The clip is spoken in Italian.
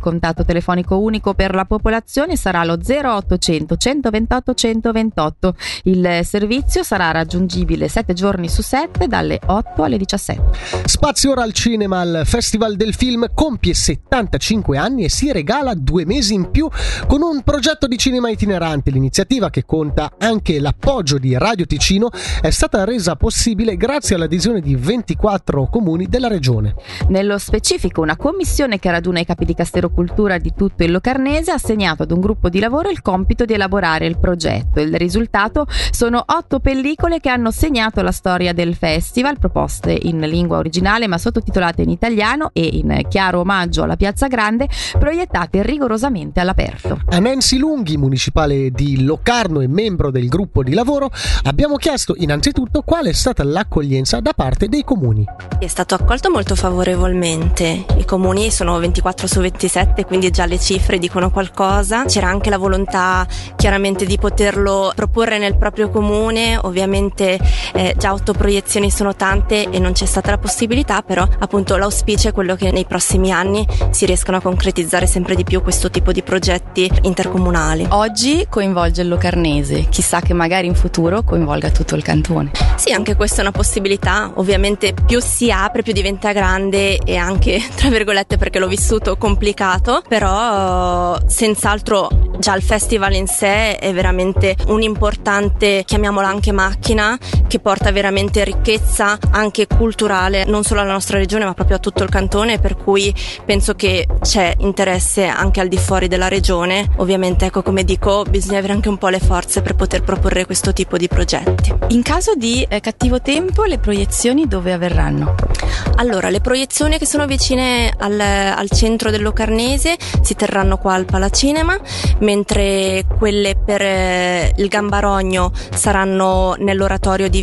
contatto telefonico unico per la popolazione sarà lo 0800 128 128. Il servizio sarà raggiungibile 7 giorni su 7 dalle 8 alle 17. Spazio ora al cinema. Il Festival del Film compie 75 anni e si regala 2 mesi in più con un progetto di cinema itinerante. L'iniziativa, che conta anche l'appoggio di Radio Ticino, è stata resa possibile grazie all'adesione di 24 comuni della regione. Nello specifico, una commissione che raduna i capi di Castero Cultura di tutto il Locarnese ha assegnato ad un gruppo di lavoro il compito di elaborare il progetto. Il risultato sono 8 pellicole che hanno segnato la storia del festival, proposte in lingua originale ma sottotitolate in italiano e in chiaro omaggio alla Piazza Grande, proiettate rigorosamente all'aperto. A Nancy Lunghi, municipale di Locarno e membro del gruppo di lavoro, abbiamo chiesto innanzitutto qual è stata l'accoglienza da parte dei comuni. È stato accolto molto favorevolmente. I comuni sono 24 su 27, quindi già le cifre dicono qualcosa. C'era anche la volontà chiaramente di poterlo proporre nel proprio comune. Ovviamente già 8 proiezioni sono tante e non c'è stata la possibilità, però appunto l'auspicio è quello che nei prossimi anni si riescano a concretizzare sempre di più questo tipo di progetti intercomunali. Oggi coinvolge il Locarnese, chissà che magari in futuro coinvolga tutto il cantone. Sì, anche questa è una possibilità. Ovviamente più si apre, più diventa grande e anche, tra virgolette, perché l'ho vissuto, complicato, però senz'altro già il festival in sé è veramente un'importante, chiamiamola anche macchina, che porta veramente ricchezza anche culturale non solo alla nostra regione ma proprio a tutto il cantone, per cui penso che c'è interesse anche al di fuori della regione. Ovviamente, ecco, come dico, bisogna avere anche un po' le forze per poter proporre questo tipo di progetti. In caso di cattivo tempo, le proiezioni dove avverranno? Allora, le proiezioni che sono vicine al centro del Locarnese si terranno qua al Palacinema, mentre quelle per il Gambarogno saranno nell'oratorio di